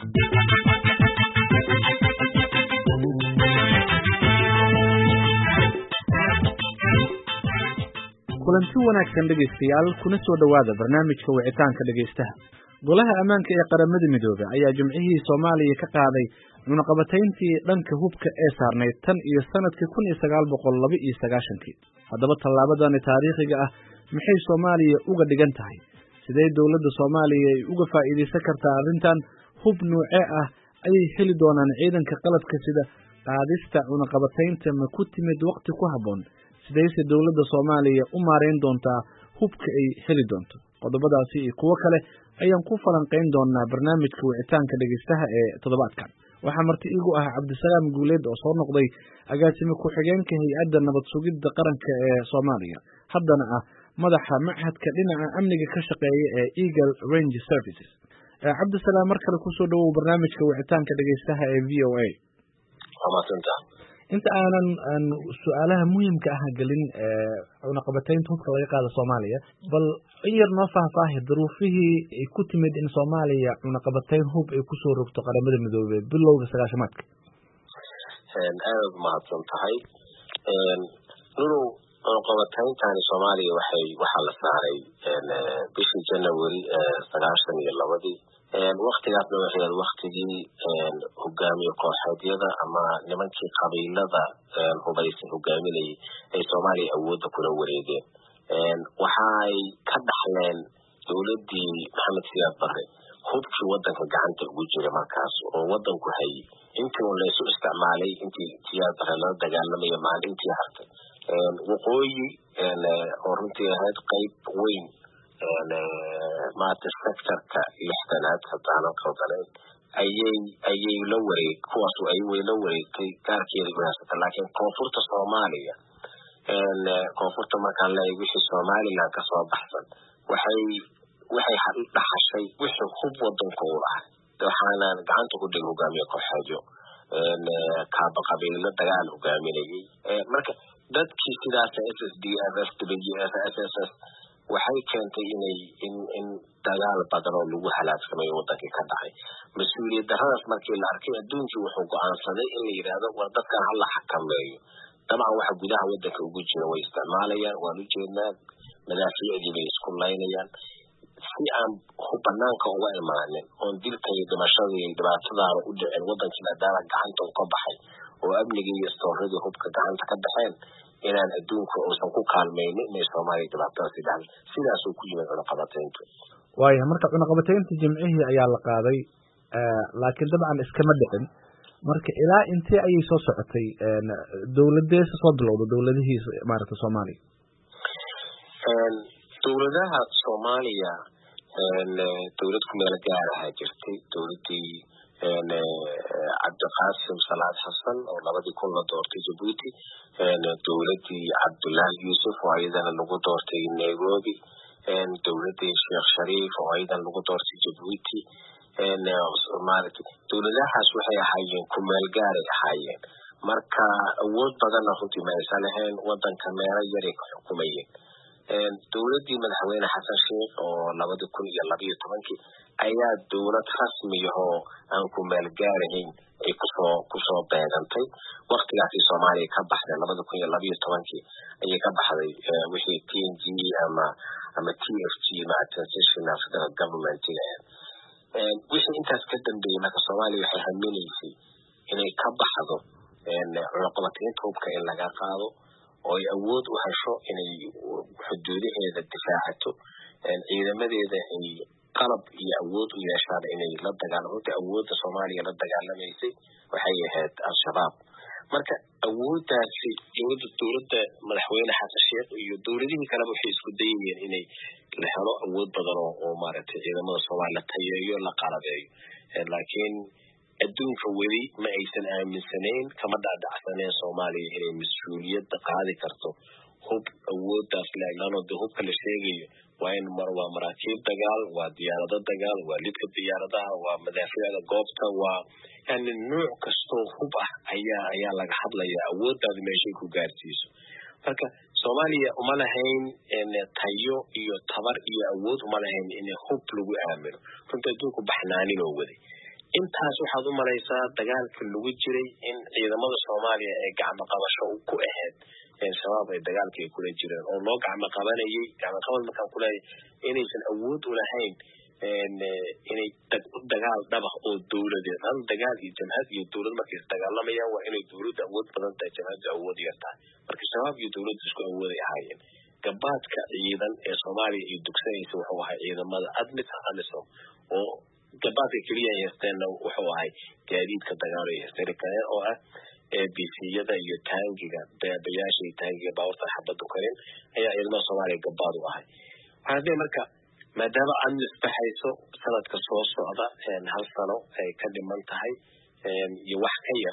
kulanti wanaagsan dhegeystayaal kuna soo dhawaada barnaamijka wicitaanka dhegeystaha. Golaha ammaanka ee qaramada midoobay ayaa jimcihii Soomaaliya ka qaaday cunaqabatayntii dhanka hubka ee saarneyd tan iyo sanadkii 1992. Haddaba tallaabadan taariikhiga ah maxay Soomaaliya uga dhigan tahay? Sidee dawladda Soomaaliya ay uga faa'iideysan kartaa arrintan? Hub noocee ah ayay heli doonaan ciidanka qaladka sida qaadista cunaqabataynta ma ku timid waqti ku habboon? sidayse dawladda Soomaaliya u maareyn doontaa hubka ay heli doonto? Qodobadaasi iyo kuwo kale ayaan ku falanqeyn doonaa barnaamijka wicitaanka dhegeystaha ee toddobaadkan. Waxaa marti iigu ah Cabdisalaam Guuleed oo soo noqday agaasime ku-xigeenka hay'adda nabad sugidda qaranka ee Soomaaliya, haddana ah madaxa machadka dhinaca amniga ka shaqeeya ee Eagle Range Services. Cabdisalaam, mar kale ku soo dhawow barnaamijka wicitaanka dhegeystaha ee VOA. inta aanan su'aalaha muhiimka ah gelin cunaqabataynta hubka laga qaado Soomaaliya, bal in yar noo faahfaahi duruufihii ay ku timid in Soomaaliya cunaqabatayn hub ay ku soo rogto qaramada midoobay bilowga 90-aadka. aad mahadsan tahay. cunaqabatayntan Soomaaliya waxaa la saaray bishii January 92. waqtigaasna waxay ahayd waqtigii hogaamiye kooxeedyada ama nimankii qabiilada hubaysan hogaaminayay ay Soomaaliya awoodda kula wareegeen. waxay ka dhaxleen dawladdii Maxamed Siyaad Barre hubkii waddanka gacanta ugu jiray markaas oo waddanku hayay intii la isu isticmaalay intii Siyaad Barre la dagaalamaya maalintii hartay waqooyi oo runtii ahayd qayb weyn maanta sectorka 6aad haddaanan qaldaneyn ayay la wareeg kuwaas ay way la wareegtay gaarkeeda gudaasata. laakiin koonfurta Soomaaliya koonfurta markaan la eego wixii Somaliland ka soo baxsan waxay dhaxashay wixii hub waddanka u lahaa, waxaana gacanta ku dhigay hogaamiye kooxeedyo kaaba qabiilo dagaal hogaaminayay. marka dadkii sidaas SSDF, SWF, SSS waxay keentay in dagaal badan oo lagu halaagsamay wadankii ka dhacay. mas-uuliyad darradaas markii la arkay adduunkii wuxuu go'aansaday in la yidhaahdo war dadkan ha la xakameeyo. dabcan waxa gudaha waddanka ugu jira way isticmaalayaan, waan u jeednaa madaafiicdii bay isku laynayaan si aan banaanka uga imaanin oon dilka iyo dhimashada iyo dhibaatadaana u dhicin. wadankii maadaama gacanta u ka baxay oo amnigii iyo istooradii hubka gacanta ka baxeen inaan adduunka uusan ku kaalmaynin inay Soomaaliya dhibaatada sidaasuu ku yimid cunaqabataynta. waayo marka cunaqabataynta jimcihii ayaa la qaaday, laakiin dabcan iskama dhicin. marka ilaa intee ayay soo socotay? dawladeesa soo bilowda dawladihii maaragtay Soomaaliya? dawladaha Soomaaliya dawlad ku meel gaar ah jirtay. dawladdii Cabdiqaasim Salaad Xasan oo 2000 la doortay Djibouti, dawladdii Cabdullaahi Yuusuf oo ayadana lagu doortay Nairobi, dawladdii Sheekh Shariif oo ayadana lagu doortay Djibouti. dawladahaas waxay ahaayeen ku meel gaaray ahaayeen, marka awood badanna runtii ma aysan lahayn, waddanka meelo yaray ka xukumayeen. dawladdii madaxweyne Xasan Sheekh oo 2012 ayaa dawlad rasmi ah oo aan ku meel gaarayn ay kusoo beegantay. waqtigaasi Soomaaliya ka baxday 2012 ayay ka baxday wixii TNG ama TFG Transitional Federal Government. wixii intaas ka dambeeyay marka Soomaaliya waxay haminaysay inay ka baxdo cunaqabataynta hubka in laga qaado oo ay awood u hesho inay xuduudaheeda difaacato, ciidamadeeda ay qalab iyo awood u yeeshaan inay la dagaalamo. awoodda Soomaaliya la dagaalamaysay waxay ahayd al-shabaab. marka awooddaasi dawladda madaxweyne Xasan Sheekh iyo dawladihii kaleba waxay isku dayayeen inay la helo awood badan oo maaragtay ciidamada Soomaaliya la tayeeyo, la qalabeeyo. laakiin adduunka weli ma aysan aaminsanayn, kama dhaadhacsaneen Soomaaliya inay mas-uuliyadda qaadi karto hub awooddaas leeglanoo de hubka la sheegayo waa maraakiib dagaal, waa diyaarado dagaal, waa lidka diyaaradaha, waa madaafiicda goobta, waa yani nooc kastoo hub ah ayaa laga hadlaya awooddaada meeshay ku gaarsiiso. marka Soomaaliya uma lahayn tayo iyo tabar iyo awood uma lahayn in hub lagu aamino. runtii adduunku baxnaanin oo waday intaas waxaad u malaysaa dagaalka lagu jiray in ciidamada Soomaaliya ee gacmo qabasho ku ahayd shabaab ay dagaalka ay kula jireen oo loo gacmo qabanayay gacmo qabad markaan ku leeyahay inaysan awood u lahayn inay dagaal dhaba oo dawladeed aan dagaal iyo jamhad iyo dawlad markay dagaalamayaan waa inay dawladda awood badan tahay jamhadda awood yartaa marka shabaab iyo dawladdu isku awooday ahaayeen gabaadka ciidan ee Soomaaliya iyo dugsanaysa wuxuu ahaa ciidamada AMISOM oo gabaadka kaliya haysteen wuxuu ahaa gaadiidka dagaal ee Soomaaliya oo ah ABCyada iyo taangiga beebayaasha iyo taangiga baawarta xabadu karin ayaa ciidamada Soomaaliya gabaad u ahay waxaa marka maadaama AMIS baxayso sanadka soo socda hal sano ay ka dhiman tahay iyo wax ka yar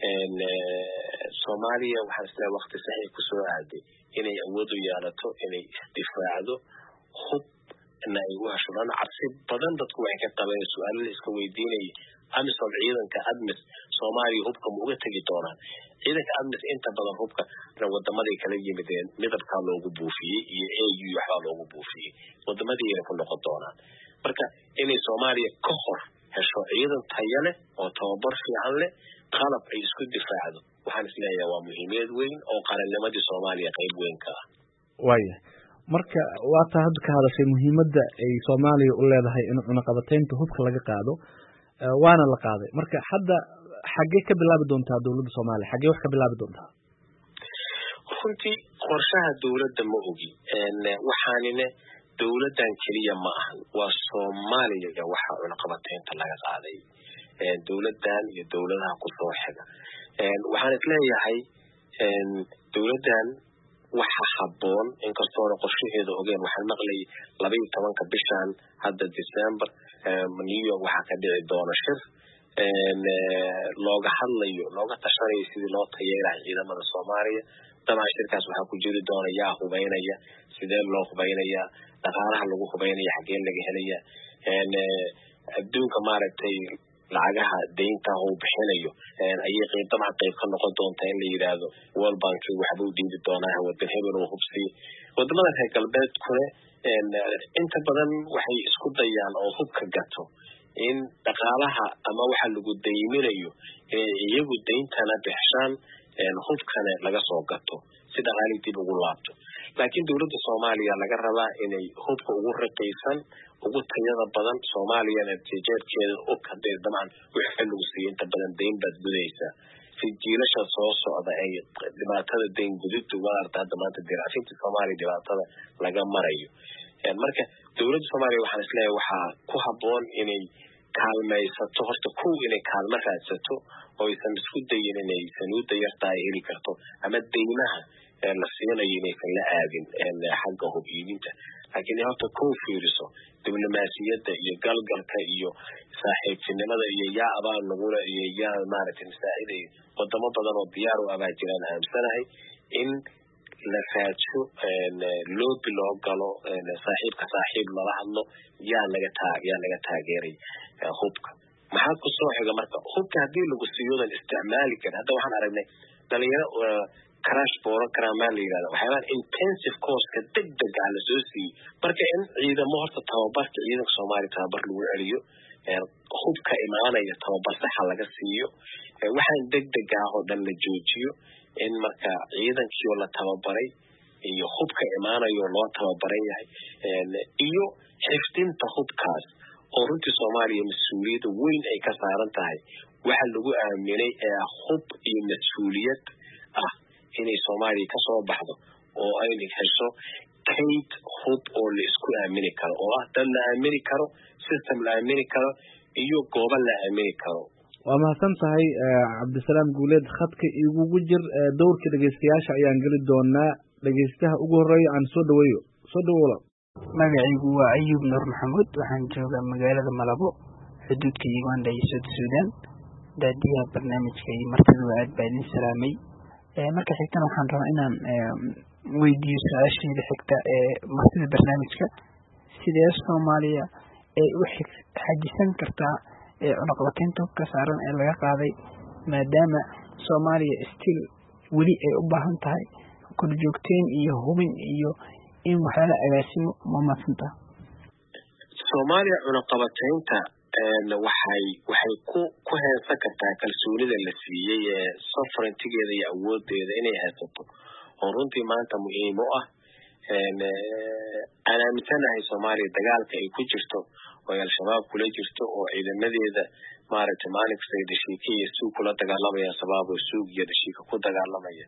Soomaaliya waxaa isla waqti sax ku soo aaday inay awood u yeelato inay isdifaacdo hub inay u heshaan cabsi badan dadku waxay ka qabeen su'aalo iska weydiinay AMISOM ciidanka AMIS Soomaaliya hubka ma uga tagi doonaan ciidanka AMIS inta badan hubka wadamada kala yimideen midabka loogu buufiyay iyo AU waxa loogu buufiyay wadamadii ay ku noqon doonaan marka inay Soomaaliya ka hor hesho ciidan tayo leh oo tababar fiican leh qalab ay isku difaacdo waxaan isleeyahay waa muhiimad weyn oo qarannimadii Soomaaliya qayb weyn ka ah waaya marka waata hadda ka hadashay muhiimadda ay Soomaaliya u leedahay in cunaqabataynta hubka laga qaado waana la qaaday marka hadda xagee ka bilaabi doontaa dawladda Soomaaliya xagee wax ka bilaabi doontaa runtii qorshaha dawladda ma ogi waxaanina dawladdan kaliya ma ahan waa Soomaaliya waxa cunaqabataynta laga qaaday dawladdan iyo dawladaha ku soo xiga waxaan isleeyahay dawladdan waxa habboon in kastoo qorshaheeda ogeen waxaan maqlay 12 bishan hadda December New York waxa ka dhici doona shir looga hadlayo looga tashanayo sidii loo tayeeray ciidamada Soomaaliya dama shirkaas waxa ku jiri doona yaa hubaynaya sidee loo hubaynaya dhaqaalaha lagu hubaynaya xagee laga helaya adduunka maaragtay lacagaha deynta uu bixinayo ayay qayb ka noqon doontaa in la yiraahdo World Bank waxa uu diidi doonaa wadan hebel oo hubsi wadamada reer galbeedkuna inta badan waxay isku dayaan oo hubka gato in dhaqaalaha ama waxa lagu deyminayo iyagu deyntana bixshaan hubkana laga soo gato si dhaqaalii dib ugu laabto laakiin dawladda Soomaaliya laga rabaa inay hubka ugu raqiisan ugu tayada badan Soomaaliyana tijaabkeeda oo ka deedamaan wixii lagu siiyay inta badan deyn bad gudaysa si jiilasha soo socda ay dhibaatada deyn gudubtu waarta maanta diraafinta Soomaaliya dhibaatada laga marayo marka dawladda Soomaaliya waxaan isleeyahay waxa ku habboon inay kaalmaysato horta inay kaalmo raadsato oo aysan isku dayin inay sanuuda yartaa heli karto ama deymaha la siinayo inaysan la aadin xagga hub iibinta laakiin horta fiiriso diblomaasiyadda iyo galgalka iyo saaxiibtinimada iyo yaa abaan nagula iyo yaa maaragtay masaaciday wadamo badan oo diyaar u abaa jiraan aamsanahay in la raadsho loobi loo galo saaxiib lala hadlo yaa laga taageeray hubka maxaa ku soo xiga marka hubka haddii lagu siiyodan isticmaali kara hadda waxaan aragnay dhalinyaro crash program la yiraahdo waxyaabaan intensive course ka degdeg ah la soo siiyay marka in ciidamo horta tababarka ciidanka Soomaaliya tababar lagu celiyo hubka imaanaya tababar sax laga siiyo waxaan degdeg ah oo dhan la joojiyo in marka ciidankii la tababaray iyo hubka imaanayo loo tababaran yahay iyo xifdinta hubkaas oo runtii Soomaaliya mas'uuliyad weyn ay ka saaran tahay waxa lagu aaminay hub iyo mas'uuliyad ah inay Soomaaliya ka soo baxdo oo ay hesho kayd hub oo la isku aamini karo oo dad la aamini karo system la aamini karo iyo goobo la aamini karo waa mahadsan tahay Cabdisalaam Guuleed khadka igu jir doorka dhageystayaasha ayaan gali doonaa dhageystaha ugu horeeya aan soo dhaweeyo magacaygu waa Ayub Nur Maxamuud waxaan joogaa magaalada Malabo xuduudka Uganda iyo Suudaan daadiyaha barnaamijka iyo martida aad baan idin salaamay marka xigtana waxaan rabaa inaan weydiiyo su'aasha xigta martida barnaamijka sidee Soomaaliya ay u xajisan kartaa cunaqabataynta ka saaran ee laga qaaday maadaama Soomaaliya still weli ay u baahan tahay kor joogteen iyo hubin iyo in waxyaala agaasimo ma maasanta Soomaaliya cunaqabataynta waxay ku heensan kartaa kalsoonida la siiyey ee sovereigntigeeda iyo awoodeeda inay haysato oo runtii maanta muhiim u ah aan aaminsanahay Soomaaliya dagaalka ay ku jirto oo al-shabaab kula jirto oo ciidamadeeda maaragtay maalin kasta ay dhashiikay suuq kula dagaalamaya sababo suuq iyo dhashiika ku dagaalamaya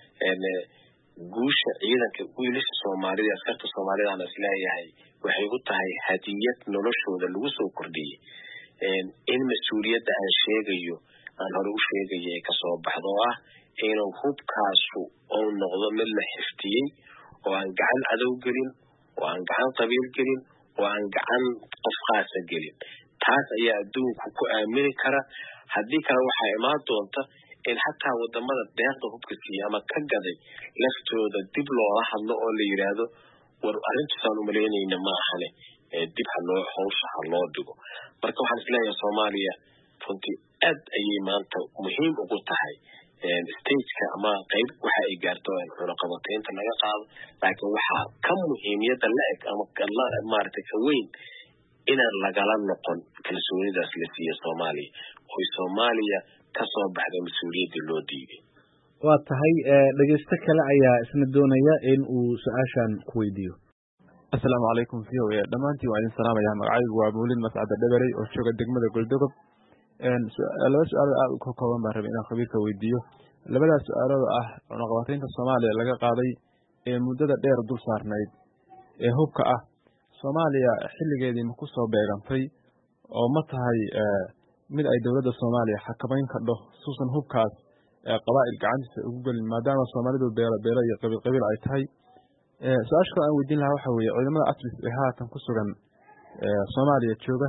guusha ciidanka wiilasha Soomaalida askarta Soomaalida aan isleeyahay waxay u tahay hadiyad noloshooda lagu soo kordhiyay in mas'uuliyadda aan sheegayo aan hore u sheegay ka soo baxdo ah inuu hubkaasu oo noqdo mid la xiftiyay oo aan gacan adow gelin oo aan gacan qabiil gelin oo aan gacan qof qaas gelin taas ayaa adduunku ku aamini kara haddii kale waxaa imaan doonta in xataa wadamada deeqda hubka siiya ama ka gaday laftooda dib loola hadlo oo la yiraahdo war arrintan u maleynayna ma ahane dib hawsha loo dhigo marka waxaan isleeyahay Soomaaliya runtii aad ayay maanta muhiim ugu tahay stage-ka ama qayb waxa ay gaarto cunaqabataynta laga qaado laakiin waxa ka muhiimiyada la eg ama kala maartay ka weyn inaan lagala noqon kalsoonidaas la siiyo Soomaaliya oo Soomaaliya ka soo baxday mas'uuliyadda loo diiday waa tahay dhageysta kale ayaa isna doonaya in uu su'aashan ku weydiiyo assalaamu calaykum fiyow dhamaantii waan idin salaamayaa magacaygu waa Mawlid Mascad Dhabarey oo jooga degmada Goldogob laba su'aal aad u kooban baan rabay inaan khabiirka weydiiyo labadaas su'aalood ah cunaqabataynta Soomaaliya laga qaaday ee muddada dheer dul saarnayd ee hubka ah Soomaaliya xilligeedii ma ku soo beegantay oo ma tahay mid ay dawladda Soomaaliya xakameyn ka dhaho suusan hubkaas qabaa'il gacantiisa ugu galin maadaama Soomaalidu beelo iyo qabiil ay tahay su'aasha aan weydiin lahaa waxa weeye ciidamada ATMIS ee haatan ku sugan Soomaaliya jooga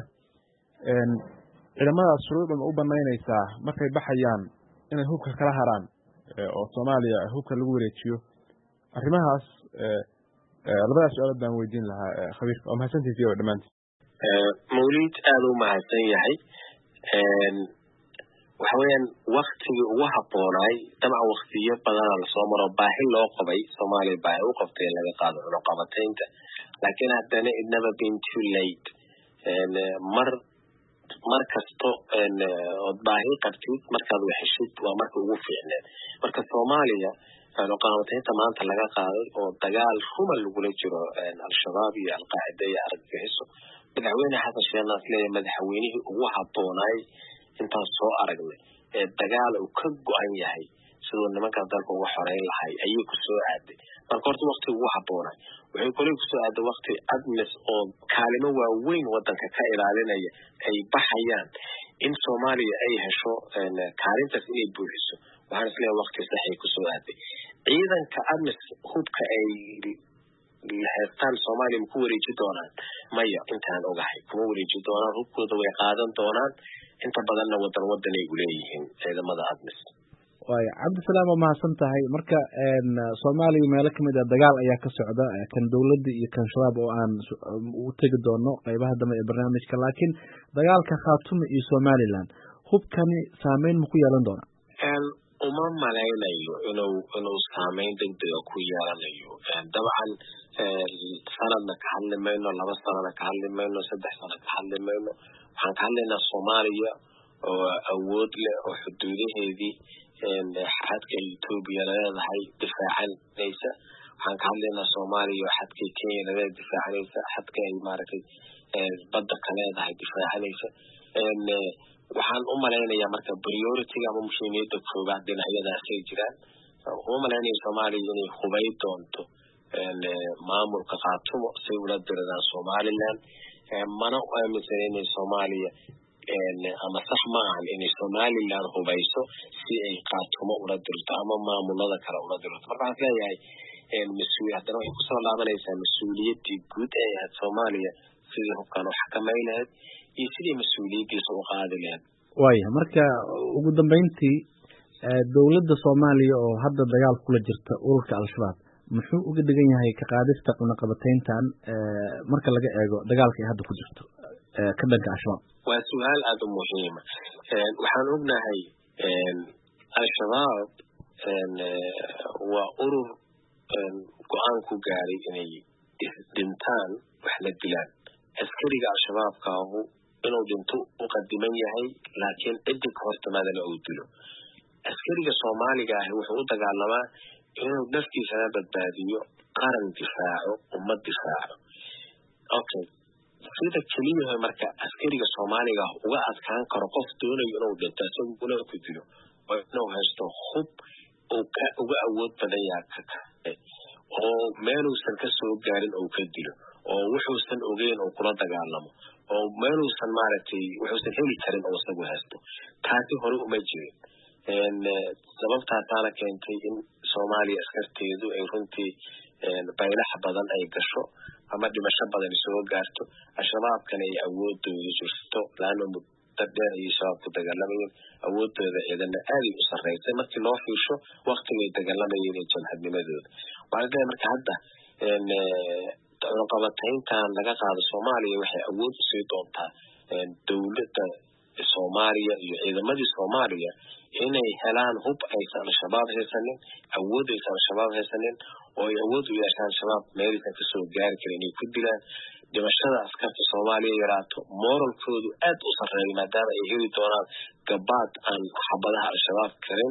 ciidamada shuruucda u banaynaysaa markay baxayaan inay hubka kala haraan oo Soomaaliya hubka lagu wareejiyo arrimahaas labadaas su'aalood baan weydiin lahaa khabiirka oo mahadsantihiin iyo dhamaantiin Mawlid aad u mahadsan yahay waxa weeyaan waqtigii ugu habboonay dabcan waqtiyo badan la soo maro baahi loo qabay Soomaaliya baahi u qabtay laga qaado cunaqabataynta laakiin haddana it never been too late mar kasto oo baahi qabtid markaad wixishid waa marka ugu fiicneed marka Soomaaliya cunaqabataynta maanta laga qaaday oo dagaal huma lagula jiro al-shabaab iyo al-qaacida iyo argagixiso madaxweyne xasan sheekh nasleey madaxweynihii ugu habboonay intaan soo aragnay dagaal uu ka go'an yahay sidoo nimanka dalka ugu xoreyn lahay ayay ku soo aaday marka horta waqti ugu habboonay waxay kulay ku soo aaday waqti ATMIS oo kaalmo waaweyn wadanka ka ilaalinaya ay baxayaan in Soomaaliya ay hesho kaalintaas inay buuxiso waxaan isleeyahay waqti sax ay ku soo aaday ciidanka ATMIS hubka ay haystaan Soomaaliya ma ku wareeji doonaan maya intaan ogahay kuma wareeji doonaan hubkooda way qaadan doonaan inta badanna wadan ay u leeyihiin ciidamada ATMIS waay Cabdisalaam ma mahadsan tahay marka Soomaaliya meel ka mid ah dagaal ayaa ka socda kan dawladda iyo kan shabaab oo aan u tagi doono qaybaha dambe ee barnaamijka laakiin dagaalka Khartoum iyo Somaliland hubkani saameyn ma ku yeelan doona uma malaynayo inuu saameyn degdeg ah ku yeelanayo dabcan sanadna ka hadli mayno 2 sanadna ka hadli mayno 3 sanad ka hadli mayno waxaan ka hadlaynaa Soomaaliya oo awood leh oo xuduudaheedii xadka Itoobiya leedahay difaacanaysa waxaan ka hadlaynaa Soomaaliya oo xadka Kenya leedahay difaacanaysa xadka ay maaragtay badda ka leedahay difaacanaysa waxaan u malaynayaa marka priority-ga ama muhiimiyadda koowaad dhinacyadaas ay jiraan uma malaynayaa Soomaaliya inay hubay doonto maamulka Khartoum si ula diradaan Somaliland mana u aaminsan inay Soomaaliya ama sax ma ahan inay Somaliland hubayso si ay Khartoum ula dirto ama maamulada kale ula dirto marka waxaan leeyahay mas'uuliyadda waxay ku soo laabanaysaa mas'uuliyaddii guud ee Soomaaliya sidii hubkan wax ka maynayd iyo sidii mas'uuliyaddiisa u qaadi lahayd waaya marka ugu dambeyntii dawladda Soomaaliya oo hadda dagaal kula jirta ururka al-shabaab muxuu uga dhigan yahay ka qaadista cunaqabatayntan marka laga eego dagaalka ay hadda ku jirto ka dhanka al-shabaab waa su'aal aad u muhiim ah waxaan ognahay al-shabaab waa urur go'aan ku gaaray inay dhintaan wax la dilaan askariga al-shabaabkaahu inuu dhinto u qadiman yahay laakiin ciddi ka hortimaadana uu dilo. askariga Soomaaliga ah wuxuu u dagaalamaa inuu naftiisa badbaadiyo, qaran difaaco, ummad difaaco. Okay, sida kaliya marka askariga Soomaaliga uga adkaan karo qof doonayo inuu dhinto isaguna ku dilo oo inuu haysto hub uga awood badan yahay oo meeluusan ka soo gaarin oo ka dilo oo wuxuusan ogeyn oo kula dagaalamo oo meeluusan maaragtay wuxuusan heli karin oo isagu haysto. taasi hore uma jirin. sababtaasaana keentay in Soomaaliya askarteedu ay runtii baylax badan ay gasho ama dhimasho badan soo gaarto. Al-Shabaabkana ay awoodooda jirto laana muddo dheer ay shabaab ku dagaalamayeen, awoodooda ciidana aad u sareysay markii loo fiirsho waqtigay dagaalamayeen ee jamhadnimadooda. waxaa marka hadda qabatayntan laga qaado Soomaaliya waxay awood u sii doontaa dawladda Soomaaliya iyo ciidamadii Soomaaliya inay helaan hub aysan al-shabaab haysanin, awood aysan al-shabaab haysanin, oo ay awood u yeeshaan shabaab meelka ka soo gaari karin inay ku dilaan. dhimashada askarta Soomaaliya yaraato, moralkoodu aad u sareeyo maadaama ay heli doonaan gabaad aan xabadaha al-shabaab karin,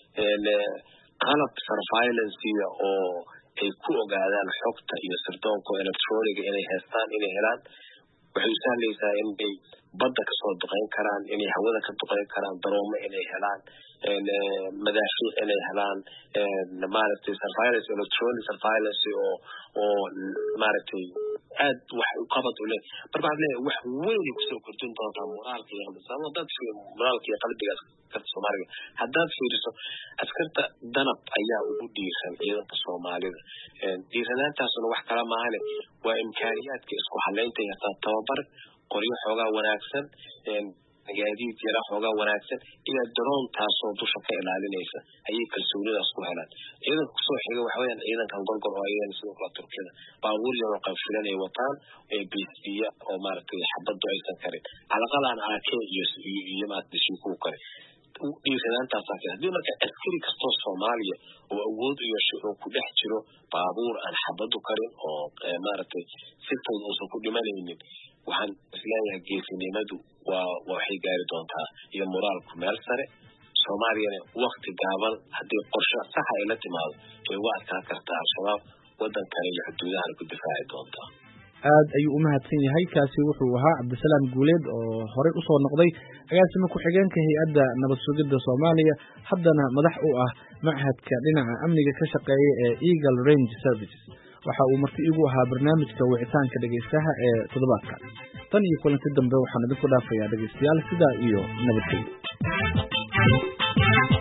qalab surveillance oo ay ku ogaadaan xogta iyo sirdoonka electroniga inay haystaan inay helaan. waxay sahlaysaa inay badda ka soo duqeyn karaan, inay hawada ka duqeyn karaan, daroomo inay helaan, madaafiic inay helaan, maaragtay surveillance, electronic surveillance oo maaragtay aad wax u qabad u leh. marka wax weyn ay kusoo kordhin doontaa moraalka iyo qalbiga askarta Soomaaliga. haddaad fiiriso askarta danab ayaa ugu dhiiran ciidanka Soomaalida. dhiiranaantaasuna wax kala maahane waa imkaaniyaadka isku halaynta iyo tababar, qoryo xoogaa wanaagsan, gaadiid yara xoogaa wanaagsan iyo drone taasoo dusha ka ilaalinaysa ayay kalsoonidaas ku helaan. ciidanka kusoo xiga waxa weeyaan ciidankan gorgor oo ayaan sidoo kale Turkida baabuur yar oo qafilan ay wataan ee BCA oo maaragtay xabadu aysan karin calaqadan AK iyo maadisii ku kare dhiiranaantaas haddii marka askari kastoo Soomaaliya oo awood u yeesho oo ku dhex jiro baabuur aan xabadu karin oo maaragtay si fudud uusan ku dhimanaynin, waxaan isleeyahay geesinimadu waxay gaari doontaa iyo moraalku meel sare. Soomaaliyana waqti gaaban haddii qorshe sax ay la timaado ay uga adkaan kartaa al-shabaab, wadankana iyo xuduudaha ku difaaci doontaa. aad ayuu u mahadsan yahay. kaasi wuxuu ahaa Cabdisalaam Guuleed oo horey u soo noqday agaasima ku-xigeenka hay'adda nabad sugidda Soomaaliya, haddana madax u ah machadka dhinaca amniga ka shaqeeya ee Eagle Range Services. waxa uu marti igu ahaa barnaamijka wicitaanka dhageystaha ee toddobaadka. tan iyo kulanti dambe waxaan idinku dhaafayaa dhageystayaal sidaa iyo nabadgelyo.